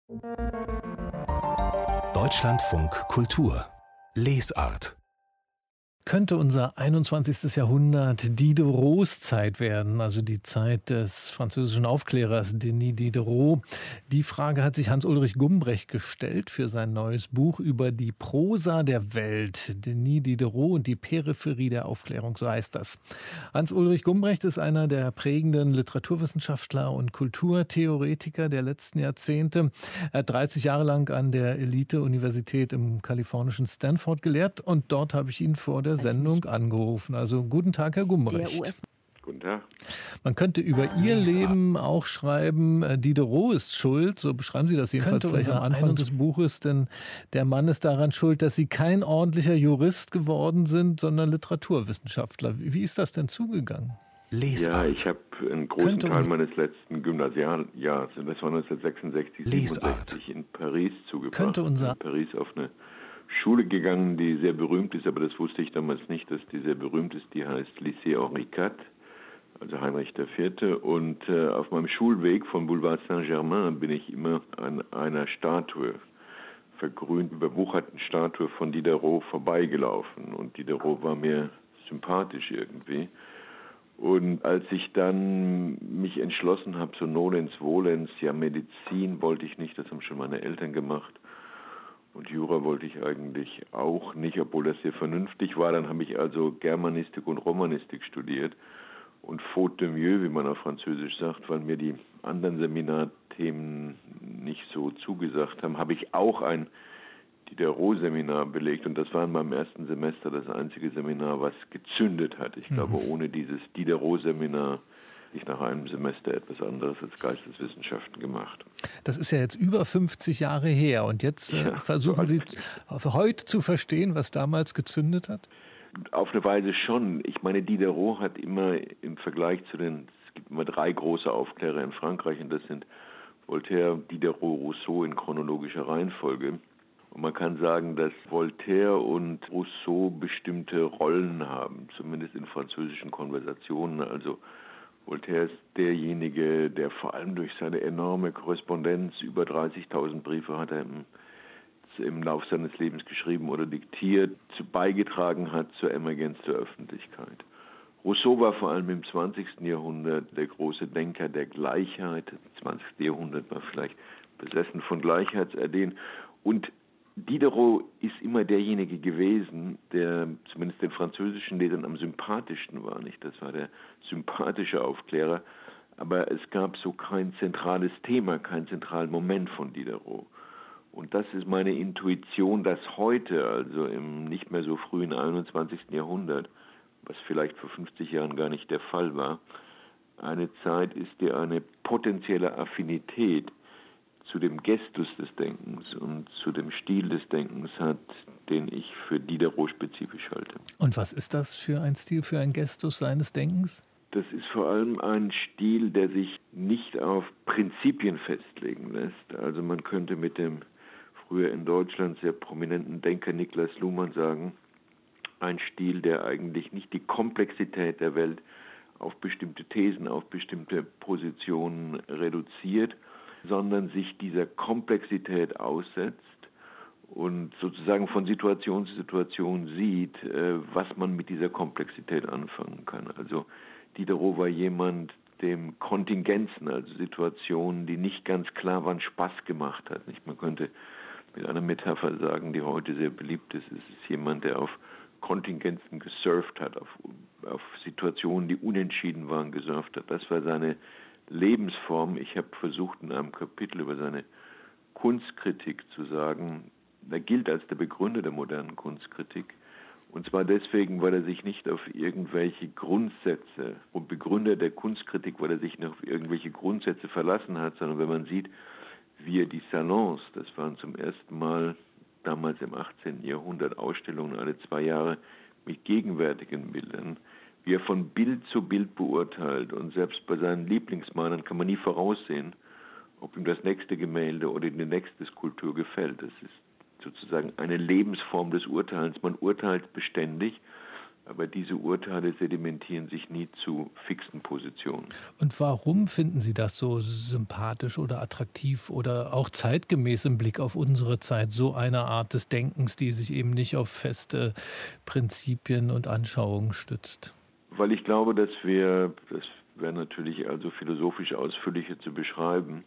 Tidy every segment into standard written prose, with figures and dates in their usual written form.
Deutschlandfunk Kultur Lesart. Könnte unser 21. Jahrhundert Diderots Zeit werden, also die Zeit des französischen Aufklärers Denis Diderot? Die Frage hat sich Hans-Ulrich Gumbrecht gestellt für sein neues Buch über die Prosa der Welt. Denis Diderot und die Peripherie der Aufklärung, so heißt das. Hans-Ulrich Gumbrecht ist einer der prägenden Literaturwissenschaftler und Kulturtheoretiker der letzten Jahrzehnte. Er hat 30 Jahre lang an der Elite-Universität im kalifornischen Stanford gelehrt und dort habe ich ihn vor der Sendung angerufen. Also guten Tag, Herr Gumbrecht. Guten Tag. Man könnte über Ihr Leben auch schreiben, Diderot ist schuld, so beschreiben Sie das jedenfalls gleich am Anfang des Buches, denn der Mann ist daran schuld, dass Sie kein ordentlicher Jurist geworden sind, sondern Literaturwissenschaftler. Wie ist das denn zugegangen? Ja, ich habe einen großen Teil meines letzten Gymnasialjahres, das war 1966, 67 in Paris zugebracht. In Paris auf eine Schule gegangen, die sehr berühmt ist, aber das wusste ich damals nicht, dass die sehr berühmt ist. Die heißt Lycée Henri IV, also Heinrich IV. Und auf meinem Schulweg vom Boulevard Saint-Germain bin ich immer an einer Statue, vergrünt, überwucherten Statue von Diderot vorbeigelaufen. Und Diderot war mir sympathisch irgendwie. Und als ich dann mich entschlossen habe, so nolens volens, ja Medizin wollte ich nicht, das haben schon meine Eltern gemacht. Und Jura wollte ich eigentlich auch nicht, obwohl das sehr vernünftig war. Dann habe ich also Germanistik und Romanistik studiert und faute de mieux, wie man auf Französisch sagt, weil mir die anderen Seminarthemen nicht so zugesagt haben, habe ich auch ein Diderot-Seminar belegt. Und das war in meinem ersten Semester das einzige Seminar, was gezündet hat. Ich glaube, ohne dieses Diderot-Seminar ich nach einem Semester etwas anderes als Geisteswissenschaften gemacht. Das ist ja jetzt über 50 Jahre her und jetzt versuchen Sie heute zu verstehen, was damals gezündet hat? Auf eine Weise schon. Ich meine, Diderot hat immer im Vergleich zu es gibt immer 3 große Aufklärer in Frankreich und das sind Voltaire, Diderot, Rousseau in chronologischer Reihenfolge. Und man kann sagen, dass Voltaire und Rousseau bestimmte Rollen haben, zumindest in französischen Konversationen, also Voltaire ist derjenige, der vor allem durch seine enorme Korrespondenz, über 30.000 Briefe hat er im Lauf seines Lebens geschrieben oder diktiert, beigetragen hat zur Emergenz der Öffentlichkeit. Rousseau war vor allem im 20. Jahrhundert der große Denker der Gleichheit. Das 20. Jahrhundert war vielleicht besessen von Gleichheitsideen. Und Diderot ist immer derjenige gewesen, der zumindest den französischen Lesern am sympathischsten war. Nicht? Das war der sympathische Aufklärer. Aber es gab so kein zentrales Thema, keinen zentralen Moment von Diderot. Und das ist meine Intuition, dass heute, also im nicht mehr so frühen 21. Jahrhundert, was vielleicht vor 50 Jahren gar nicht der Fall war, eine Zeit ist, die eine potenzielle Affinität zu dem Gestus des Denkens und zu dem Stil des Denkens hat, den ich für Diderot spezifisch halte. Und was ist das für ein Stil, für ein Gestus seines Denkens? Das ist vor allem ein Stil, der sich nicht auf Prinzipien festlegen lässt. Also man könnte mit dem früher in Deutschland sehr prominenten Denker Niklas Luhmann sagen, ein Stil, der eigentlich nicht die Komplexität der Welt auf bestimmte Thesen, auf bestimmte Positionen reduziert, sondern sich dieser Komplexität aussetzt und sozusagen von Situation zu Situation sieht, was man mit dieser Komplexität anfangen kann. Also Diderot war jemand, dem Kontingenzen, also Situationen, die nicht ganz klar waren, Spaß gemacht hat. Man könnte mit einer Metapher sagen, die heute sehr beliebt ist, es ist jemand, der auf Kontingenzen gesurft hat, auf Situationen, die unentschieden waren, gesurft hat. Das war seine Lebensform. Ich habe versucht, in einem Kapitel über seine Kunstkritik zu sagen, er gilt als der Begründer der modernen Kunstkritik. Und zwar deswegen, weil er sich nicht auf irgendwelche Grundsätze und Begründer der Kunstkritik, weil er sich nicht auf irgendwelche Grundsätze verlassen hat, sondern wenn man sieht, wie er die Salons, das waren zum ersten Mal damals im 18. Jahrhundert Ausstellungen alle 2 Jahre mit gegenwärtigen Bildern, wie er von Bild zu Bild beurteilt. Und selbst bei seinen Lieblingsmalern kann man nie voraussehen, ob ihm das nächste Gemälde oder die nächste Skulptur gefällt. Das ist sozusagen eine Lebensform des Urteilens. Man urteilt beständig, Aber diese Urteile sedimentieren sich nie zu fixen Positionen. Und warum finden Sie das so sympathisch oder attraktiv oder auch zeitgemäß im Blick auf unsere Zeit, so eine Art des Denkens, die sich eben nicht auf feste Prinzipien und Anschauungen stützt? Weil ich glaube, das wäre natürlich also philosophisch ausführlicher zu beschreiben,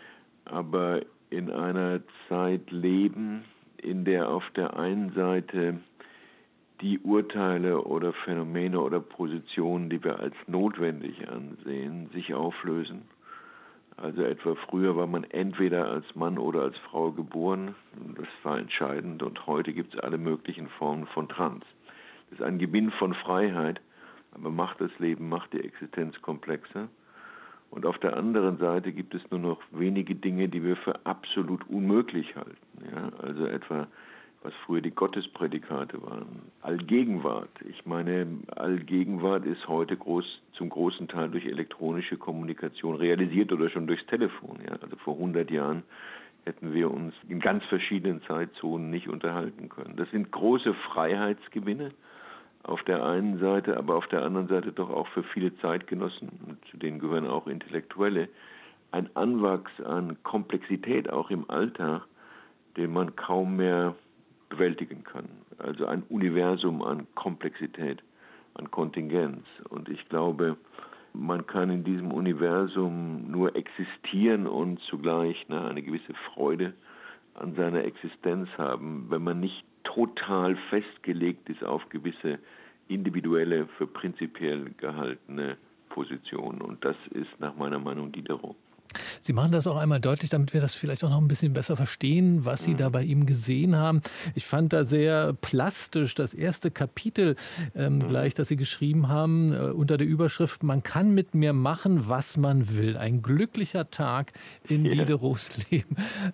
aber in einer Zeit leben, in der auf der einen Seite die Urteile oder Phänomene oder Positionen, die wir als notwendig ansehen, sich auflösen. Also etwa früher war man entweder als Mann oder als Frau geboren, das war entscheidend, und heute gibt es alle möglichen Formen von Trans. Das ist ein Gewinn von Freiheit, aber macht das Leben, macht die Existenz komplexer. Und auf der anderen Seite gibt es nur noch wenige Dinge, die wir für absolut unmöglich halten. Ja, also etwa, was früher die Gottesprädikate waren. Allgegenwart. Ich meine, Allgegenwart ist heute zum großen Teil durch elektronische Kommunikation realisiert oder schon durchs Telefon. Ja. Also vor 100 Jahren hätten wir uns in ganz verschiedenen Zeitzonen nicht unterhalten können. Das sind große Freiheitsgewinne auf der einen Seite, aber auf der anderen Seite doch auch für viele Zeitgenossen, zu denen gehören auch Intellektuelle, ein Anwachs an Komplexität auch im Alltag, den man kaum mehr bewältigen kann. Also ein Universum an Komplexität, an Kontingenz. Und ich glaube, man kann in diesem Universum nur existieren und zugleich eine gewisse Freude an seiner Existenz haben, wenn man nicht total festgelegt ist auf gewisse individuelle, für prinzipiell gehaltene Positionen. Und das ist nach meiner Meinung Diderot. Sie machen das auch einmal deutlich, damit wir das vielleicht auch noch ein bisschen besser verstehen, was Sie da bei ihm gesehen haben. Ich fand da sehr plastisch das erste Kapitel gleich, das Sie geschrieben haben, unter der Überschrift "Man kann mit mir machen, was man will. Ein glücklicher Tag in Diderots Leben."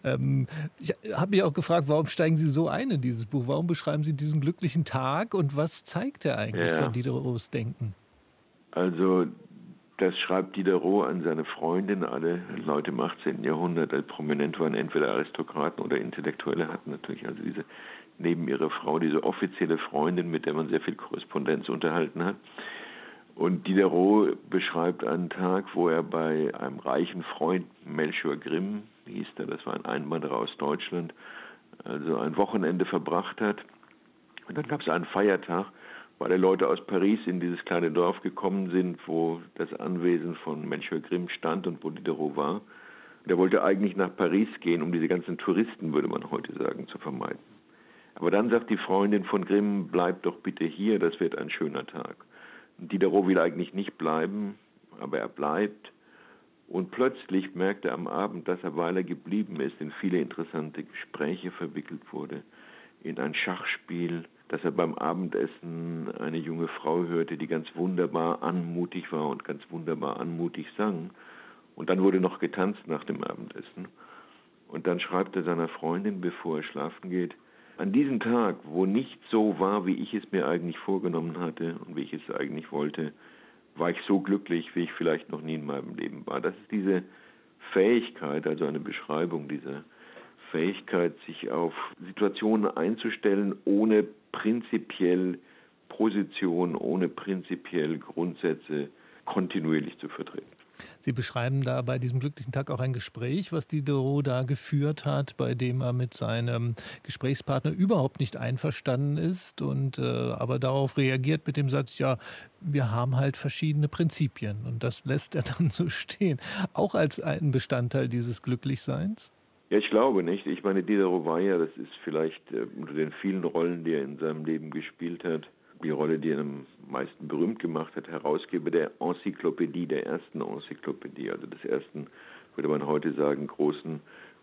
Ich habe mich auch gefragt, warum steigen Sie so ein in dieses Buch? Warum beschreiben Sie diesen glücklichen Tag und was zeigt er eigentlich von Diderots Denken? Also das schreibt Diderot an seine Freundin. Alle Leute im 18. Jahrhundert, die prominent waren, entweder Aristokraten oder Intellektuelle, hatten natürlich also neben ihrer Frau diese offizielle Freundin, mit der man sehr viel Korrespondenz unterhalten hat. Und Diderot beschreibt einen Tag, wo er bei einem reichen Freund, Melchior Grimm hieß er, das war ein Einwanderer aus Deutschland, also ein Wochenende verbracht hat. Und dann gab es einen Feiertag, weil Leute aus Paris in dieses kleine Dorf gekommen sind, wo das Anwesen von Melchior Grimm stand und wo Diderot war. Der wollte eigentlich nach Paris gehen, um diese ganzen Touristen, würde man heute sagen, zu vermeiden. Aber dann sagt die Freundin von Grimm, bleib doch bitte hier, das wird ein schöner Tag. Und Diderot will eigentlich nicht bleiben, aber er bleibt. Und plötzlich merkt er am Abend, dass er, weil er geblieben ist, in viele interessante Gespräche verwickelt wurde, in ein Schachspiel, dass er beim Abendessen eine junge Frau hörte, die ganz wunderbar anmutig war und ganz wunderbar anmutig sang. Und dann wurde noch getanzt nach dem Abendessen. Und dann schreibt er seiner Freundin, bevor er schlafen geht, an diesem Tag, wo nicht so war, wie ich es mir eigentlich vorgenommen hatte und wie ich es eigentlich wollte, war ich so glücklich, wie ich vielleicht noch nie in meinem Leben war. Das ist diese Fähigkeit, also eine Beschreibung dieser Fähigkeit, sich auf Situationen einzustellen, ohne prinzipiell Position, ohne prinzipiell Grundsätze kontinuierlich zu vertreten. Sie beschreiben da bei diesem glücklichen Tag auch ein Gespräch, was Diderot da geführt hat, bei dem er mit seinem Gesprächspartner überhaupt nicht einverstanden ist und aber darauf reagiert mit dem Satz, ja, wir haben halt verschiedene Prinzipien. Und das lässt er dann so stehen. Auch als einen Bestandteil dieses Glücklichseins? Ja, ich glaube nicht. Ich meine, Diderot war ja, das ist vielleicht unter den vielen Rollen, die er in seinem Leben gespielt hat, die Rolle, die er am meisten berühmt gemacht hat, Herausgeber der Enzyklopädie, der ersten Enzyklopädie, also des ersten, würde man heute sagen, großen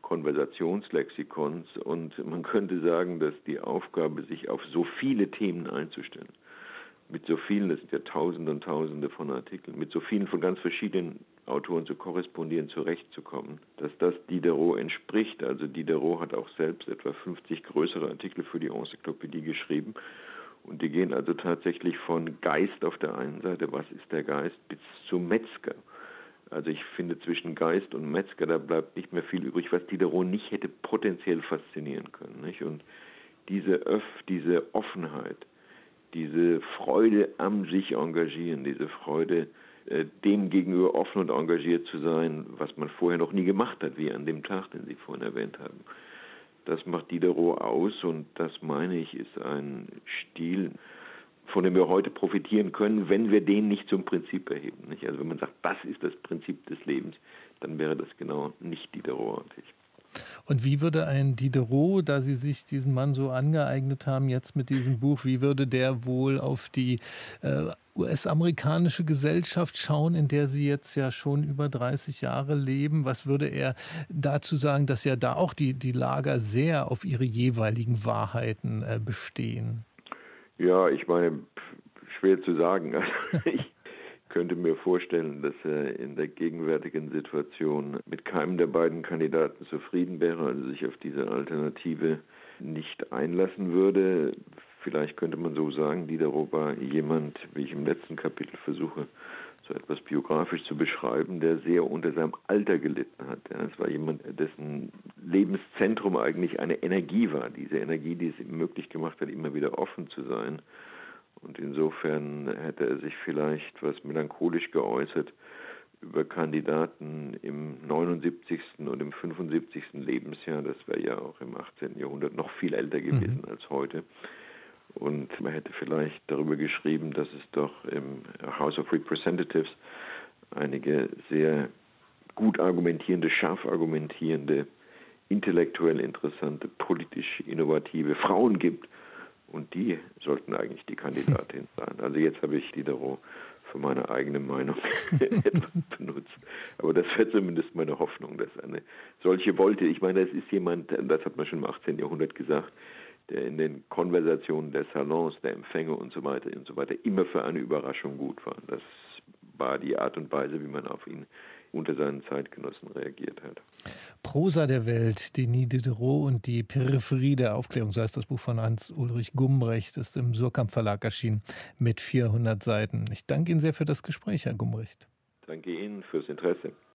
Konversationslexikons. Und man könnte sagen, dass die Aufgabe, sich auf so viele Themen einzustellen, mit so vielen, das sind ja Tausende und Tausende von Artikeln, mit so vielen von ganz verschiedenen Autoren zu korrespondieren, zurechtzukommen, dass das Diderot entspricht. Also Diderot hat auch selbst etwa 50 größere Artikel für die Enzyklopädie geschrieben. Und die gehen also tatsächlich von Geist auf der einen Seite, was ist der Geist, bis zu Metzger. Also ich finde, zwischen Geist und Metzger, da bleibt nicht mehr viel übrig, was Diderot nicht hätte potenziell faszinieren können. Nicht? Und diese Offenheit, diese Freude am sich engagieren, diese Freude, dem gegenüber offen und engagiert zu sein, was man vorher noch nie gemacht hat, wie an dem Tag, den Sie vorhin erwähnt haben. Das macht Diderot aus und das, meine ich, ist ein Stil, von dem wir heute profitieren können, wenn wir den nicht zum Prinzip erheben. Nicht? Also wenn man sagt, das ist das Prinzip des Lebens, dann wäre das genau nicht Diderotartig. Und wie würde ein Diderot, da Sie sich diesen Mann so angeeignet haben, jetzt mit diesem Buch, wie würde der wohl auf die US-amerikanische Gesellschaft schauen, in der Sie jetzt ja schon über 30 Jahre leben? Was würde er dazu sagen, dass ja da auch die Lager sehr auf ihre jeweiligen Wahrheiten bestehen? Ja, ich meine, schwer zu sagen. Ich könnte mir vorstellen, dass er in der gegenwärtigen Situation mit keinem der beiden Kandidaten zufrieden wäre, also sich auf diese Alternative nicht einlassen würde. Vielleicht könnte man so sagen, Diderot war jemand, wie ich im letzten Kapitel versuche, so etwas biografisch zu beschreiben, der sehr unter seinem Alter gelitten hat. Es war jemand, dessen Lebenszentrum eigentlich eine Energie war. Diese Energie, die es ihm möglich gemacht hat, immer wieder offen zu sein. Und insofern hätte er sich vielleicht was melancholisch geäußert über Kandidaten im 79. und im 75. Lebensjahr. Das wäre ja auch im 18. Jahrhundert noch viel älter gewesen als heute. Und man hätte vielleicht darüber geschrieben, dass es doch im House of Representatives einige sehr gut argumentierende, scharf argumentierende, intellektuell interessante, politisch innovative Frauen gibt. Und die sollten eigentlich die Kandidatin sein. Also jetzt habe ich Diderot für meine eigene Meinung etwas benutzt. Aber das wäre zumindest meine Hoffnung, dass eine solche wollte. Ich meine, das ist jemand, das hat man schon im 18. Jahrhundert gesagt, der in den Konversationen der Salons, der Empfänge und so weiter immer für eine Überraschung gut war. Das war die Art und Weise, wie man auf ihn unter seinen Zeitgenossen reagiert hat. Prosa der Welt, Denis Diderot und die Peripherie der Aufklärung, so heißt das Buch von Hans-Ulrich Gumbrecht, ist im Suhrkamp Verlag erschienen mit 400 Seiten. Ich danke Ihnen sehr für das Gespräch, Herr Gumbrecht. Danke Ihnen fürs Interesse.